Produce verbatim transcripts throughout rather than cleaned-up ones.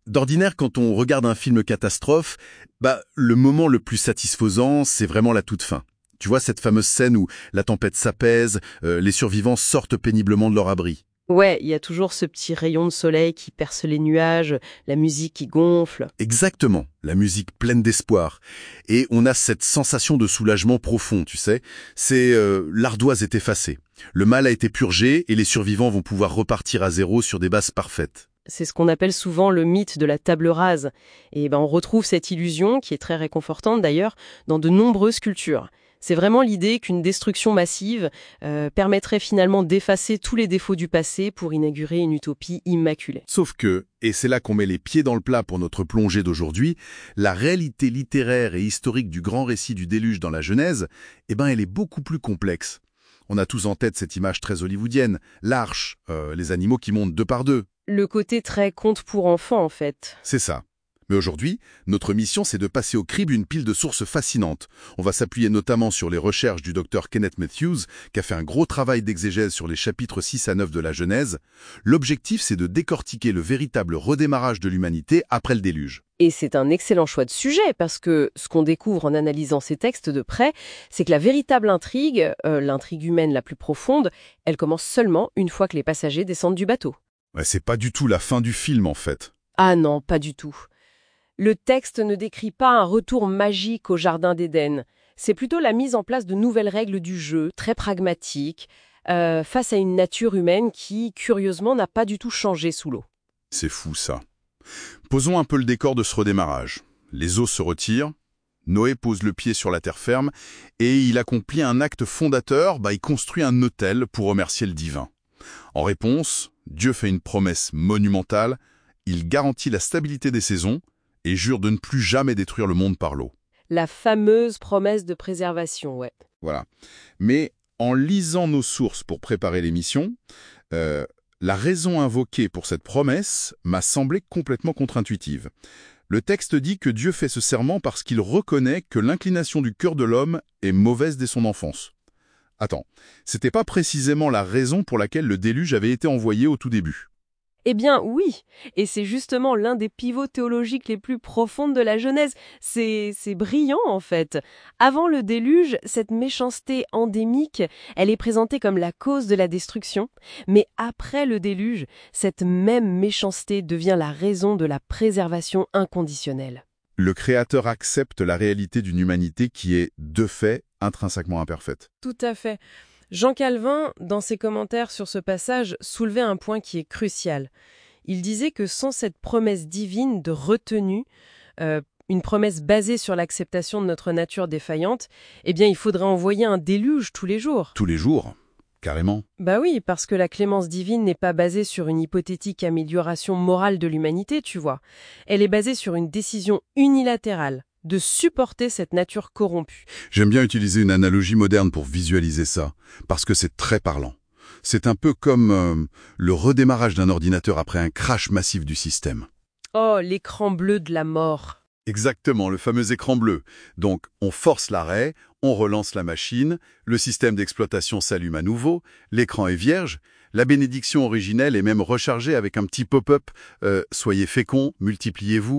D'ordinaire, quand on regarde un film catastrophe, bah, le moment le plus satisfaisant, c'est vraiment la toute fin. Tu vois cette fameuse scène où la tempête s'apaise, euh, les survivants sortent péniblement de leur abri. Ouais, il y a toujours ce petit rayon de soleil qui perce les nuages, la musique qui gonfle. Exactement, la musique pleine d'espoir. Et on a cette sensation de soulagement profond, tu sais. C'est euh, l'ardoise est effacée. Le mal a été purgé et les survivants vont pouvoir repartir à zéro sur des bases parfaites. C'est ce qu'on appelle souvent le mythe de la table rase. Et ben on retrouve cette illusion, qui est très réconfortante d'ailleurs, dans de nombreuses cultures. C'est vraiment l'idée qu'une destruction massive euh, permettrait finalement d'effacer tous les défauts du passé pour inaugurer une utopie immaculée. Sauf que, et c'est là qu'on met les pieds dans le plat pour notre plongée d'aujourd'hui, la réalité littéraire et historique du grand récit du déluge dans la Genèse, eh ben elle est beaucoup plus complexe. On a tous en tête cette image très hollywoodienne, l'arche, euh, les animaux qui montent deux par deux. Le côté très conte pour enfants, en fait. C'est ça. Mais aujourd'hui, notre mission, c'est de passer au crible une pile de sources fascinantes. On va s'appuyer notamment sur les recherches du docteur Kenneth Matthews, qui a fait un gros travail d'exégèse sur les chapitres six à neuf de la Genèse. L'objectif, c'est de décortiquer le véritable redémarrage de l'humanité après le déluge. Et c'est un excellent choix de sujet, parce que ce qu'on découvre en analysant ces textes de près, c'est que la véritable intrigue, euh, l'intrigue humaine la plus profonde, elle commence seulement une fois que les passagers descendent du bateau. Ouais, c'est pas du tout la fin du film, en fait. Ah non, pas du tout. Le texte ne décrit pas un retour magique au Jardin d'Éden. C'est plutôt la mise en place de nouvelles règles du jeu, très pragmatiques, euh, face à une nature humaine qui, curieusement, n'a pas du tout changé sous l'eau. C'est fou, ça. Posons un peu le décor de ce redémarrage. Les eaux se retirent, Noé pose le pied sur la terre ferme, et il accomplit un acte fondateur, bah, il construit un autel pour remercier le divin. En réponse, Dieu fait une promesse monumentale, il garantit la stabilité des saisons, et jure de ne plus jamais détruire le monde par l'eau. La fameuse promesse de préservation, ouais. Voilà. Mais en lisant nos sources pour préparer l'émission, euh, la raison invoquée pour cette promesse m'a semblé complètement contre-intuitive. Le texte dit que Dieu fait ce serment parce qu'il reconnaît que l'inclination du cœur de l'homme est mauvaise dès son enfance. Attends, c'était pas précisément la raison pour laquelle le déluge avait été envoyé au tout début. Eh bien oui, et c'est justement l'un des pivots théologiques les plus profonds de la Genèse. C'est, c'est brillant en fait. Avant le déluge, cette méchanceté endémique, elle est présentée comme la cause de la destruction. Mais après le déluge, cette même méchanceté devient la raison de la préservation inconditionnelle. Le Créateur accepte la réalité d'une humanité qui est, de fait, intrinsèquement imparfaite. Tout à fait. Jean Calvin, dans ses commentaires sur ce passage, soulevait un point qui est crucial. Il disait que sans cette promesse divine de retenue, euh, une promesse basée sur l'acceptation de notre nature défaillante, eh bien il faudrait envoyer un déluge tous les jours. Tous les jours, carrément. Bah oui, parce que la clémence divine n'est pas basée sur une hypothétique amélioration morale de l'humanité, tu vois. Elle est basée sur une décision unilatérale de supporter cette nature corrompue. J'aime bien utiliser une analogie moderne pour visualiser ça, parce que c'est très parlant. C'est un peu comme euh, le redémarrage d'un ordinateur après un crash massif du système. Oh, l'écran bleu de la mort. Exactement, le fameux écran bleu. Donc, on force l'arrêt, on relance la machine, le système d'exploitation s'allume à nouveau, l'écran est vierge, la bénédiction originelle est même rechargée avec un petit pop-up euh, « Soyez féconds, multipliez-vous ».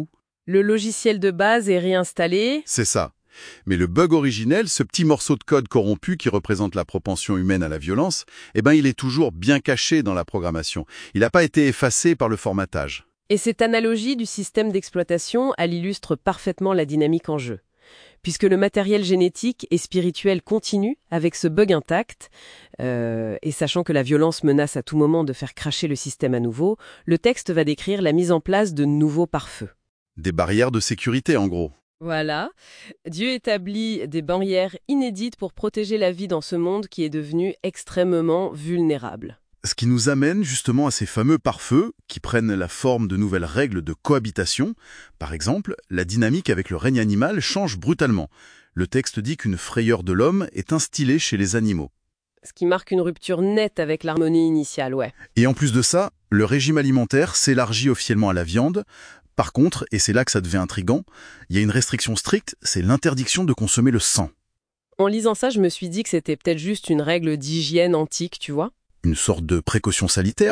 Le logiciel de base est réinstallé. C'est ça. Mais le bug originel, ce petit morceau de code corrompu qui représente la propension humaine à la violence, eh ben, il est toujours bien caché dans la programmation. Il n'a pas été effacé par le formatage. Et cette analogie du système d'exploitation, elle illustre parfaitement la dynamique en jeu. Puisque le matériel génétique et spirituel continue avec ce bug intact, euh, et sachant que la violence menace à tout moment de faire cracher le système à nouveau, le texte va décrire la mise en place de nouveaux pare-feux. Des barrières de sécurité, en gros. Voilà. Dieu établit des barrières inédites pour protéger la vie dans ce monde qui est devenu extrêmement vulnérable. Ce qui nous amène justement à ces fameux pare-feux qui prennent la forme de nouvelles règles de cohabitation. Par exemple, la dynamique avec le règne animal change brutalement. Le texte dit qu'une frayeur de l'homme est instillée chez les animaux. Ce qui marque une rupture nette avec l'harmonie initiale, ouais. Et en plus de ça, le régime alimentaire s'élargit officiellement à la viande. Par contre, et c'est là que ça devient intriguant, il y a une restriction stricte, c'est l'interdiction de consommer le sang. En lisant ça, je me suis dit que c'était peut-être juste une règle d'hygiène antique, tu vois. Une sorte de précaution sanitaire, oui.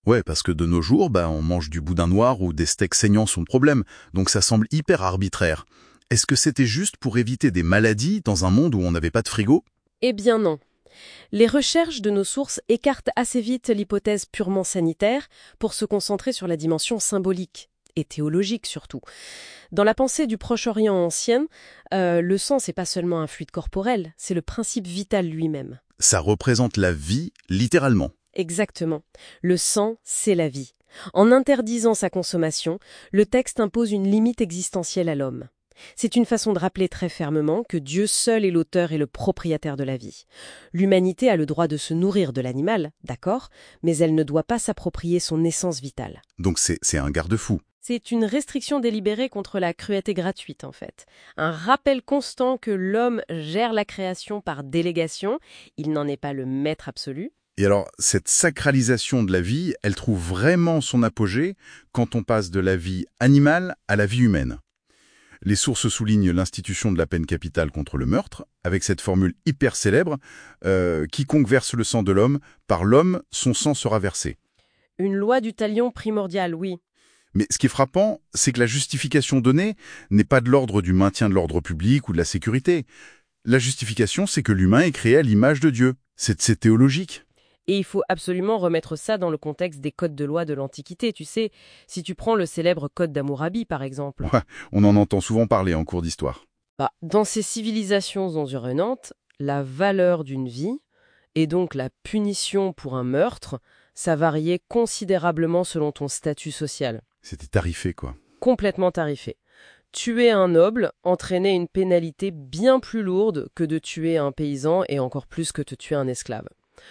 Ouais, parce que de nos jours, bah, on mange du boudin noir ou des steaks saignants sont le problème, donc ça semble hyper arbitraire. Est-ce que c'était juste pour éviter des maladies dans un monde où on n'avait pas de frigo? Eh bien non. Les recherches de nos sources écartent assez vite l'hypothèse purement sanitaire pour se concentrer sur la dimension symbolique, et théologique surtout. Dans la pensée du Proche-Orient ancien, euh, le sang, c'est pas seulement un fluide corporel, c'est le principe vital lui-même. Ça représente la vie, littéralement. Exactement. Le sang, c'est la vie. En interdisant sa consommation, le texte impose une limite existentielle à l'homme. C'est une façon de rappeler très fermement que Dieu seul est l'auteur et le propriétaire de la vie. L'humanité a le droit de se nourrir de l'animal, d'accord, mais elle ne doit pas s'approprier son essence vitale. Donc c'est c'est un garde-fou. C'est une restriction délibérée contre la cruauté gratuite, en fait. Un rappel constant que l'homme gère la création par délégation, il n'en est pas le maître absolu. Et alors, cette sacralisation de la vie, elle trouve vraiment son apogée quand on passe de la vie animale à la vie humaine. Les sources soulignent l'institution de la peine capitale contre le meurtre, avec cette formule hyper célèbre euh, « Quiconque verse le sang de l'homme, par l'homme, son sang sera versé ». Une loi du talion primordiale, oui. Mais ce qui est frappant, c'est que la justification donnée n'est pas de l'ordre du maintien de l'ordre public ou de la sécurité. La justification, c'est que l'humain est créé à l'image de Dieu. C'est c'est théologique. Et il faut absolument remettre ça dans le contexte des codes de loi de l'Antiquité. Tu sais, si tu prends le célèbre code d'Hammurabi, par exemple. Ouais, on en entend souvent parler en cours d'histoire. Bah, dans ces civilisations environnantes, la valeur d'une vie, et donc la punition pour un meurtre, ça variait considérablement selon ton statut social. C'était tarifé, quoi. Complètement tarifé. Tuer un noble entraînait une pénalité bien plus lourde que de tuer un paysan et encore plus que de tuer un esclave.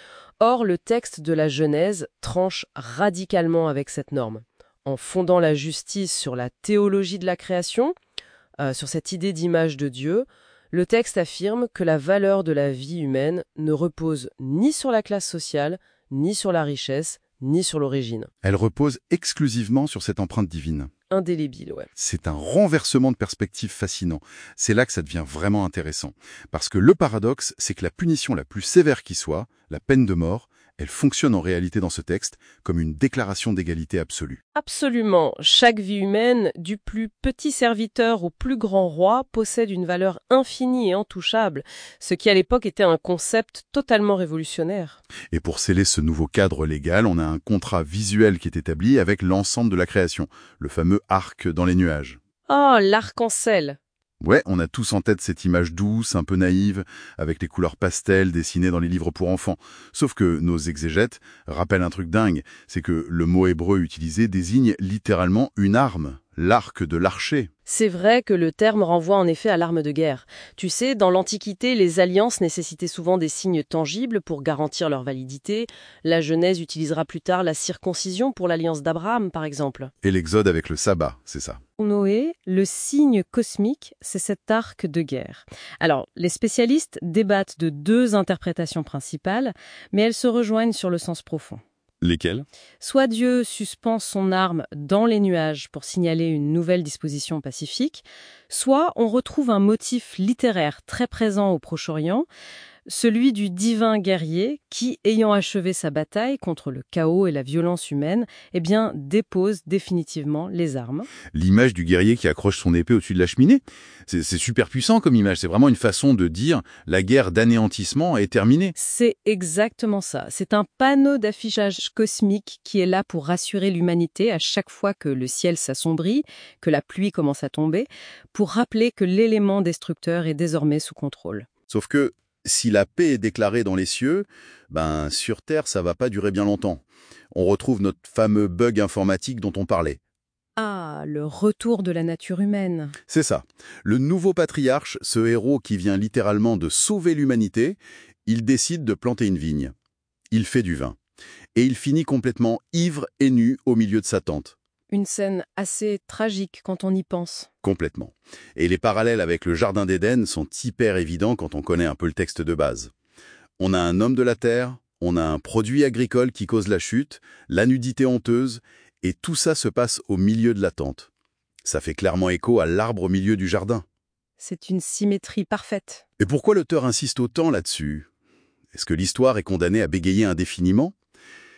Or, le texte de la Genèse tranche radicalement avec cette norme. En fondant la justice sur la théologie de la création, euh, sur cette idée d'image de Dieu, le texte affirme que la valeur de la vie humaine ne repose ni sur la classe sociale, ni sur la richesse, ni sur l'origine. Elle repose exclusivement sur cette empreinte divine. Indélébile, ouais. C'est un renversement de perspective fascinant. C'est là que ça devient vraiment intéressant. Parce que le paradoxe, c'est que la punition la plus sévère qui soit, la peine de mort, elle fonctionne en réalité dans ce texte comme une déclaration d'égalité absolue. Absolument. Chaque vie humaine, du plus petit serviteur au plus grand roi, possède une valeur infinie et intouchable, ce qui à l'époque était un concept totalement révolutionnaire. Et pour sceller ce nouveau cadre légal, on a un contrat visuel qui est établi avec l'ensemble de la création, le fameux arc dans les nuages. Oh, l'arc-en-ciel! Ouais, on a tous en tête cette image douce, un peu naïve, avec les couleurs pastel dessinées dans les livres pour enfants. Sauf que nos exégètes rappellent un truc dingue, c'est que le mot hébreu utilisé désigne littéralement une arme, l'arc de l'archer. C'est vrai que le terme renvoie en effet à l'arme de guerre. Tu sais, dans l'Antiquité, les alliances nécessitaient souvent des signes tangibles pour garantir leur validité. La Genèse utilisera plus tard la circoncision pour l'alliance d'Abraham, par exemple. Et l'Exode avec le sabbat, c'est ça. Pour Noé, le signe cosmique, c'est cet arc de guerre. Alors, les spécialistes débattent de deux interprétations principales, mais elles se rejoignent sur le sens profond. Lesquels? Soit Dieu suspend son arme dans les nuages pour signaler une nouvelle disposition pacifique, soit on retrouve un motif littéraire très présent au Proche-Orient, celui du divin guerrier qui, ayant achevé sa bataille contre le chaos et la violence humaine, eh bien, dépose définitivement les armes. L'image du guerrier qui accroche son épée au-dessus de la cheminée, c'est c'est super puissant comme image. C'est vraiment une façon de dire la guerre d'anéantissement est terminée. C'est exactement ça. C'est un panneau d'affichage cosmique qui est là pour rassurer l'humanité à chaque fois que le ciel s'assombrit, que la pluie commence à tomber, pour rappeler que l'élément destructeur est désormais sous contrôle. Sauf que si la paix est déclarée dans les cieux, ben sur Terre, ça va pas durer bien longtemps. On retrouve notre fameux bug informatique dont on parlait. Ah, le retour de la nature humaine. C'est ça. Le nouveau patriarche, ce héros qui vient littéralement de sauver l'humanité, il décide de planter une vigne. Il fait du vin. Et il finit complètement ivre et nu au milieu de sa tente. Une scène assez tragique quand on y pense. Complètement. Et les parallèles avec le Jardin d'Éden sont hyper évidents quand on connaît un peu le texte de base. On a un homme de la terre, on a un produit agricole qui cause la chute, la nudité honteuse, et tout ça se passe au milieu de la tente. Ça fait clairement écho à l'arbre au milieu du jardin. C'est une symétrie parfaite. Et pourquoi l'auteur insiste autant là-dessus? Est-ce que l'histoire est condamnée à bégayer indéfiniment?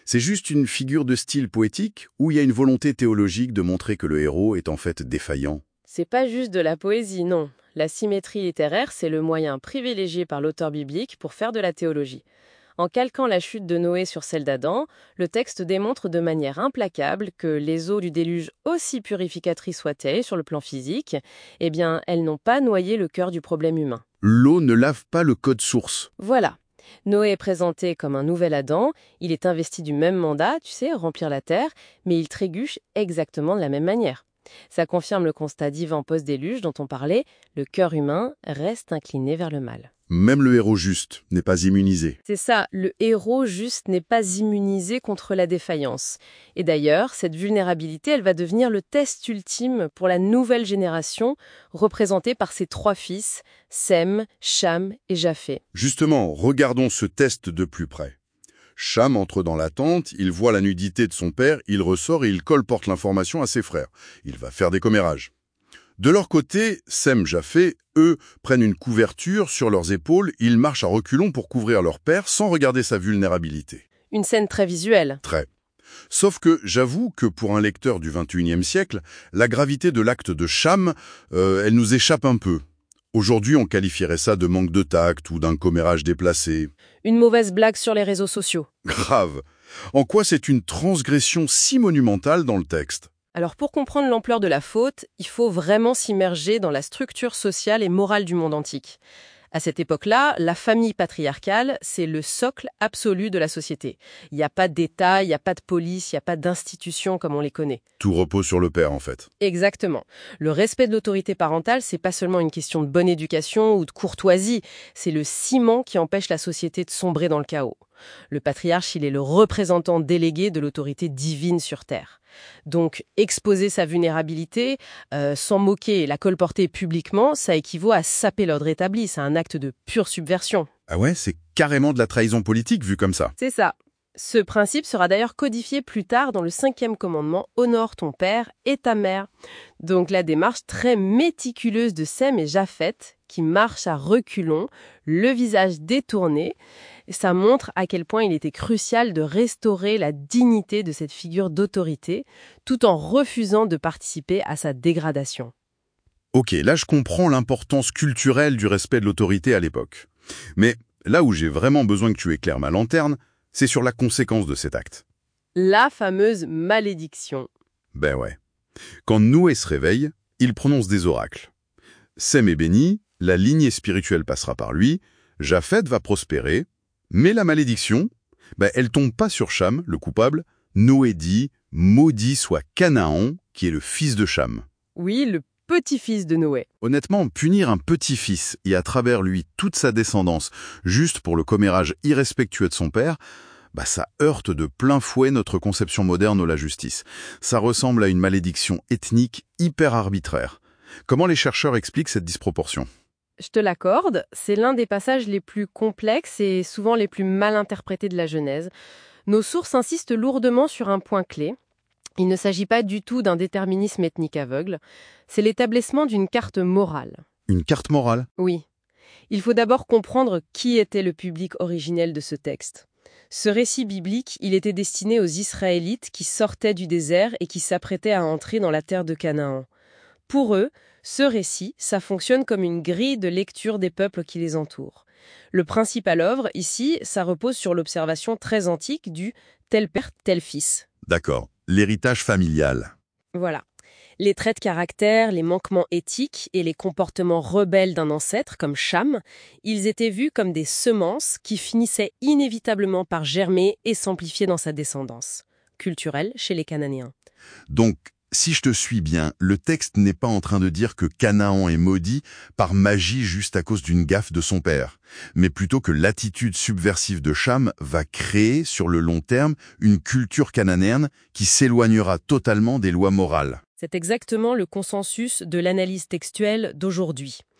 C'est juste une figure de style poétique ou il y a une volonté théologique de montrer que le héros est en fait défaillant? C'est pas juste de la poésie, non. La symétrie littéraire, c'est le moyen privilégié par l'auteur biblique pour faire de la théologie. En calquant la chute de Noé sur celle d'Adam, le texte démontre de manière implacable que les eaux du déluge, aussi purificatrices soient-elles sur le plan physique, eh bien, elles n'ont pas noyé le cœur du problème humain. L'eau ne lave pas le code source. Voilà. Noé est présenté comme un nouvel Adam, il est investi du même mandat, tu sais, remplir la terre, mais il trébuche exactement de la même manière. Ça confirme le constat divin post-déluge dont on parlait, le cœur humain reste incliné vers le mal. Même le héros juste n'est pas immunisé. C'est ça, le héros juste n'est pas immunisé contre la défaillance. Et d'ailleurs, cette vulnérabilité, elle va devenir le test ultime pour la nouvelle génération, représentée par ses trois fils, Sem, Cham et Japheth. Justement, regardons ce test de plus près. Cham entre dans la tente, il voit la nudité de son père, il ressort et il colporte l'information à ses frères. Il va faire des commérages. De leur côté, Sem, Japheth, eux, prennent une couverture sur leurs épaules, ils marchent à reculons pour couvrir leur père sans regarder sa vulnérabilité. Une scène très visuelle. Très. Sauf que j'avoue que pour un lecteur du vingt et unième siècle, la gravité de l'acte de Cham, euh, elle nous échappe un peu. Aujourd'hui, on qualifierait ça de manque de tact ou d'un commérage déplacé. Une mauvaise blague sur les réseaux sociaux. Grave. En quoi c'est une transgression si monumentale dans le texte ? Alors pour comprendre l'ampleur de la faute, il faut vraiment s'immerger dans la structure sociale et morale du monde antique. À cette époque-là, la famille patriarcale, c'est le socle absolu de la société. Il n'y a pas d'État, il n'y a pas de police, il n'y a pas d'institution comme on les connaît. Tout repose sur le père, en fait. Exactement. Le respect de l'autorité parentale, c'est pas seulement une question de bonne éducation ou de courtoisie, c'est le ciment qui empêche la société de sombrer dans le chaos. Le patriarche, il est le représentant délégué de l'autorité divine sur Terre. Donc, exposer sa vulnérabilité, euh, s'en moquer et la colporter publiquement, ça équivaut à saper l'ordre établi, c'est un acte de pure subversion. Ah ouais, c'est carrément de la trahison politique vu comme ça. C'est ça. Ce principe sera d'ailleurs codifié plus tard dans le cinquième commandement « Honore ton père et ta mère ». Donc la démarche très méticuleuse de Sem et Japheth, qui marchent à reculons, le visage détourné, ça montre à quel point il était crucial de restaurer la dignité de cette figure d'autorité, tout en refusant de participer à sa dégradation. Ok, là je comprends l'importance culturelle du respect de l'autorité à l'époque. Mais là où j'ai vraiment besoin que tu éclaires ma lanterne, c'est sur la conséquence de cet acte. La fameuse malédiction. Ben ouais. Quand Noé se réveille, il prononce des oracles. Sem est béni, la lignée spirituelle passera par lui, Japheth va prospérer, mais la malédiction, ben elle tombe pas sur Cham, le coupable. Noé dit « Maudit soit Canaan, qui est le fils de Cham ». Oui, le petit-fils de Noé. Honnêtement, punir un petit-fils et à travers lui toute sa descendance, juste pour le commérage irrespectueux de son père, bah ça heurte de plein fouet notre conception moderne de la justice. Ça ressemble à une malédiction ethnique hyper arbitraire. Comment les chercheurs expliquent cette disproportion ? Je te l'accorde, c'est l'un des passages les plus complexes et souvent les plus mal interprétés de la Genèse. Nos sources insistent lourdement sur un point clé. Il ne s'agit pas du tout d'un déterminisme ethnique aveugle, c'est l'établissement d'une carte morale. Une carte morale ? Oui. Il faut d'abord comprendre qui était le public originel de ce texte. Ce récit biblique, il était destiné aux Israélites qui sortaient du désert et qui s'apprêtaient à entrer dans la terre de Canaan. Pour eux, ce récit, ça fonctionne comme une grille de lecture des peuples qui les entourent. Le principe à l'œuvre, ici, ça repose sur l'observation très antique du « tel père, tel fils ». D'accord. L'héritage familial. Voilà. Les traits de caractère, les manquements éthiques et les comportements rebelles d'un ancêtre comme Cham, ils étaient vus comme des semences qui finissaient inévitablement par germer et s'amplifier dans sa descendance culturelle chez les Cananéens. Donc, si je te suis bien, le texte n'est pas en train de dire que Canaan est maudit par magie juste à cause d'une gaffe de son père, mais plutôt que l'attitude subversive de Cham va créer, sur le long terme, une culture cananéenne qui s'éloignera totalement des lois morales. C'est exactement le consensus de l'analyse textuelle d'aujourd'hui.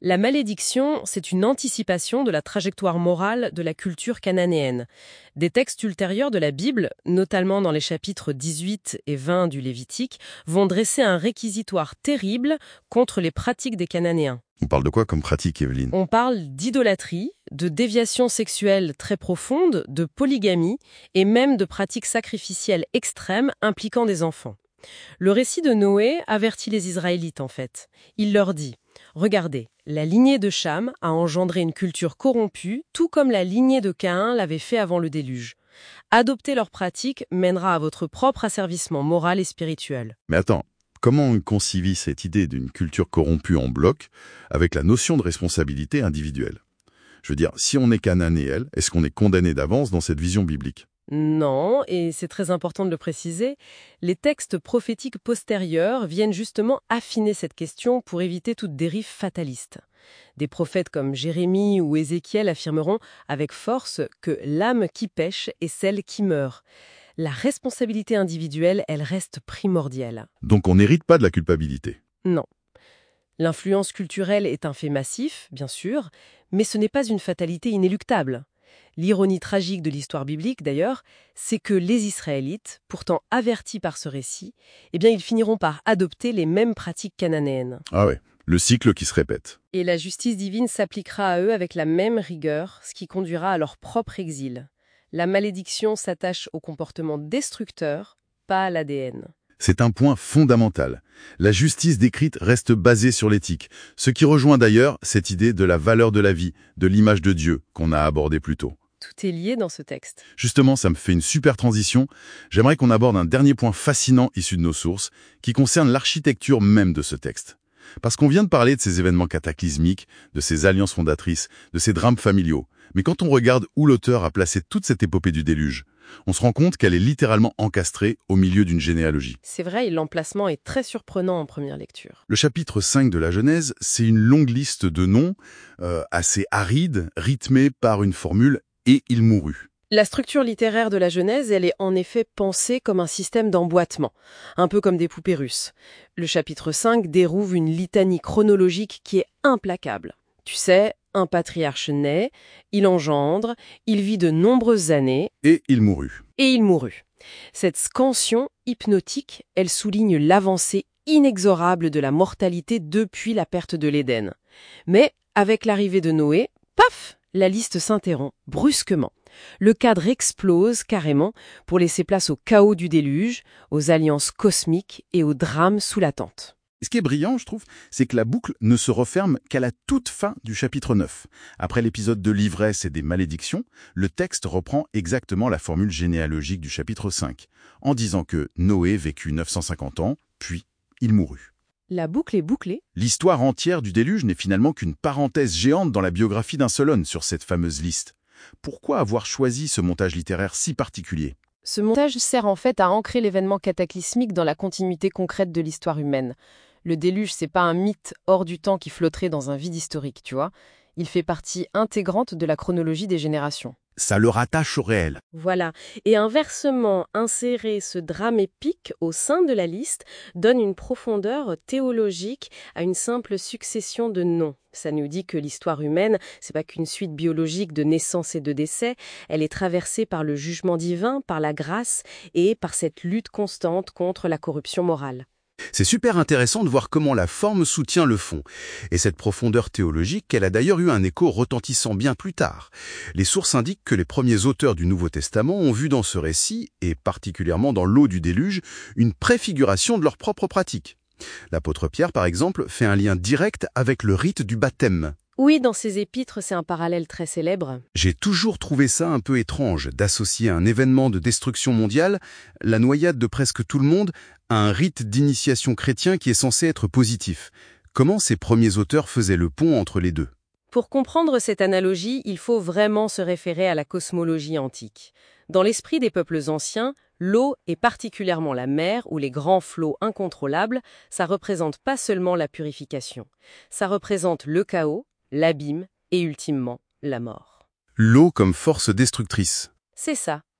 La malédiction, c'est une anticipation de la trajectoire morale de la culture cananéenne. Des textes ultérieurs de la Bible, notamment dans les chapitres dix-huit et vingt du Lévitique, vont dresser un réquisitoire terrible contre les pratiques des Cananéens. On parle de quoi comme pratique, Evelyne? On parle d'idolâtrie, de déviation sexuelle très profonde, de polygamie et même de pratiques sacrificielles extrêmes impliquant des enfants. Le récit de Noé avertit les Israélites en fait. Il leur dit « Regardez, la lignée de Cham a engendré une culture corrompue, tout comme la lignée de Caïn l'avait fait avant le déluge. Adopter leurs pratiques mènera à votre propre asservissement moral et spirituel. » Mais attends, comment on concilie cette idée d'une culture corrompue en bloc avec la notion de responsabilité individuelle? Je veux dire, si on est cananéen, est-ce qu'on est condamné d'avance dans cette vision biblique? Non, et c'est très important de le préciser, les textes prophétiques postérieurs viennent justement affiner cette question pour éviter toute dérive fataliste. Des prophètes comme Jérémie ou Ézéchiel affirmeront avec force que l'âme qui pêche est celle qui meurt. La responsabilité individuelle, elle reste primordiale. Donc on n'hérite pas de la culpabilité. Non. L'influence culturelle est un fait massif, bien sûr, mais ce n'est pas une fatalité inéluctable. L'ironie tragique de l'histoire biblique, d'ailleurs, c'est que les Israélites, pourtant avertis par ce récit, eh bien, ils finiront par adopter les mêmes pratiques cananéennes. Ah ouais, le cycle qui se répète. Et la justice divine s'appliquera à eux avec la même rigueur, ce qui conduira à leur propre exil. La malédiction s'attache au comportement destructeur, pas à l'A D N. C'est un point fondamental. La justice décrite reste basée sur l'éthique, ce qui rejoint d'ailleurs cette idée de la valeur de la vie, de l'image de Dieu qu'on a abordée plus tôt. Tout est lié dans ce texte. Justement, ça me fait une super transition. J'aimerais qu'on aborde un dernier point fascinant issu de nos sources, qui concerne l'architecture même de ce texte. Parce qu'on vient de parler de ces événements cataclysmiques, de ces alliances fondatrices, de ces drames familiaux. Mais quand on regarde où l'auteur a placé toute cette épopée du déluge, on se rend compte qu'elle est littéralement encastrée au milieu d'une généalogie. C'est vrai, l'emplacement est très surprenant en première lecture. Le chapitre cinq de la Genèse, c'est une longue liste de noms, euh, assez aride, rythmée par une formule « et il mourut ». La structure littéraire de la Genèse, elle est en effet pensée comme un système d'emboîtement, un peu comme des poupées russes. Le chapitre cinq déroule une litanie chronologique qui est implacable. Tu sais, un patriarche naît, il engendre, il vit de nombreuses années. Et il mourut. Et il mourut. Cette scansion hypnotique, elle souligne l'avancée inexorable de la mortalité depuis la perte de l'Éden. Mais, avec l'arrivée de Noé, paf, la liste s'interrompt brusquement. Le cadre explose carrément pour laisser place au chaos du déluge, aux alliances cosmiques et aux drames sous la tente. Ce qui est brillant, je trouve, c'est que la boucle ne se referme qu'à la toute fin du chapitre neuf. Après l'épisode de l'ivresse et des malédictions, le texte reprend exactement la formule généalogique du chapitre cinq, en disant que Noé vécut neuf cent cinquante ans, puis il mourut. La boucle est bouclée. L'histoire entière du déluge n'est finalement qu'une parenthèse géante dans la biographie d'un seul homme sur cette fameuse liste. Pourquoi avoir choisi ce montage littéraire si particulier ? Ce montage sert en fait à ancrer l'événement cataclysmique dans la continuité concrète de l'histoire humaine. Le déluge, c'est pas un mythe hors du temps qui flotterait dans un vide historique, tu vois. Il fait partie intégrante de la chronologie des générations. Ça le rattache au réel. Voilà. Et inversement, insérer ce drame épique au sein de la liste donne une profondeur théologique à une simple succession de noms. Ça nous dit que l'histoire humaine, c'est pas qu'une suite biologique de naissance et de décès, elle est traversée par le jugement divin, par la grâce et par cette lutte constante contre la corruption morale. C'est super intéressant de voir comment la forme soutient le fond. Et cette profondeur théologique, elle a d'ailleurs eu un écho retentissant bien plus tard. Les sources indiquent que les premiers auteurs du Nouveau Testament ont vu dans ce récit, et particulièrement dans l'eau du déluge, une préfiguration de leur propre pratique. L'apôtre Pierre, par exemple, fait un lien direct avec le rite du baptême. Oui, dans ses épîtres, c'est un parallèle très célèbre. J'ai toujours trouvé ça un peu étrange, d'associer un événement de destruction mondiale, la noyade de presque tout le monde, à un rite d'initiation chrétien qui est censé être positif. Comment ces premiers auteurs faisaient le pont entre les deux ? Pour comprendre cette analogie, il faut vraiment se référer à la cosmologie antique. Dans l'esprit des peuples anciens, l'eau, et particulièrement la mer ou les grands flots incontrôlables, ça représente pas seulement la purification. Ça représente le chaos, l'abîme et ultimement la mort. L'eau comme force destructrice. C'est ça.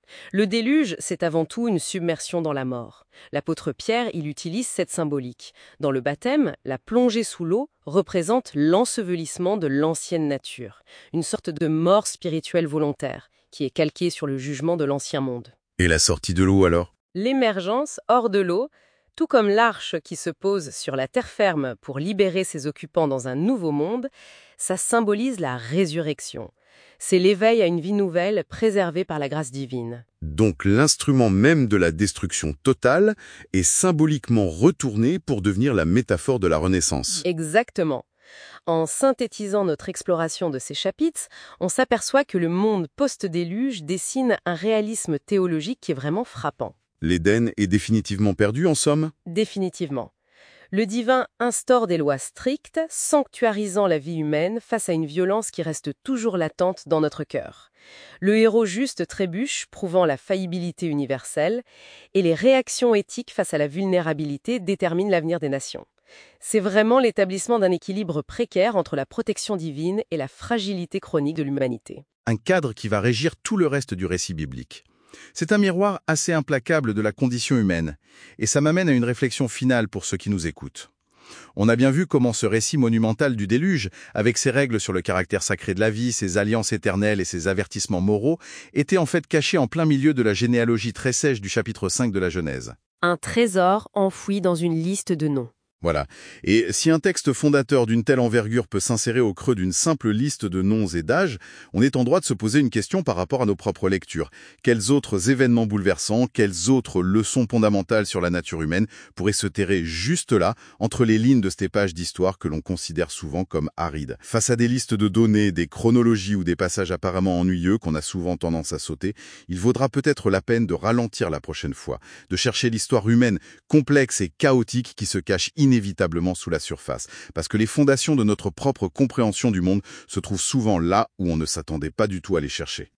Le déluge, c'est avant tout une submersion dans la mort. L'apôtre Pierre, il utilise cette symbolique. Dans le baptême, la plongée sous l'eau représente l'ensevelissement de l'ancienne nature, une sorte de mort spirituelle volontaire, qui est calquée sur le jugement de l'ancien monde. Et la sortie de l'eau alors? L'émergence hors de l'eau, tout comme l'arche qui se pose sur la terre ferme pour libérer ses occupants dans un nouveau monde, ça symbolise la résurrection. C'est l'éveil à une vie nouvelle préservée par la grâce divine. Donc l'instrument même de la destruction totale est symboliquement retourné pour devenir la métaphore de la Renaissance. Exactement. En synthétisant notre exploration de ces chapitres, on s'aperçoit que le monde post-déluge dessine un réalisme théologique qui est vraiment frappant. L'Éden est définitivement perdu, en somme? Définitivement. Le divin instaure des lois strictes, sanctuarisant la vie humaine face à une violence qui reste toujours latente dans notre cœur. Le héros juste trébuche, prouvant la faillibilité universelle, et les réactions éthiques face à la vulnérabilité déterminent l'avenir des nations. C'est vraiment l'établissement d'un équilibre précaire entre la protection divine et la fragilité chronique de l'humanité. Un cadre qui va régir tout le reste du récit biblique. C'est un miroir assez implacable de la condition humaine, et ça m'amène à une réflexion finale pour ceux qui nous écoutent. On a bien vu comment ce récit monumental du déluge, avec ses règles sur le caractère sacré de la vie, ses alliances éternelles et ses avertissements moraux, était en fait caché en plein milieu de la généalogie très sèche du chapitre cinq de la Genèse. Un trésor enfoui dans une liste de noms. Voilà. Et si un texte fondateur d'une telle envergure peut s'insérer au creux d'une simple liste de noms et d'âges, on est en droit de se poser une question par rapport à nos propres lectures. Quels autres événements bouleversants, quelles autres leçons fondamentales sur la nature humaine pourraient se terrer juste là, entre les lignes de ces pages d'histoire que l'on considère souvent comme arides? Face à des listes de données, des chronologies ou des passages apparemment ennuyeux qu'on a souvent tendance à sauter, il vaudra peut-être la peine de ralentir la prochaine fois, de chercher l'histoire humaine complexe et chaotique qui se cache inévitablement sous la surface, parce que les fondations de notre propre compréhension du monde se trouvent souvent là où on ne s'attendait pas du tout à les chercher.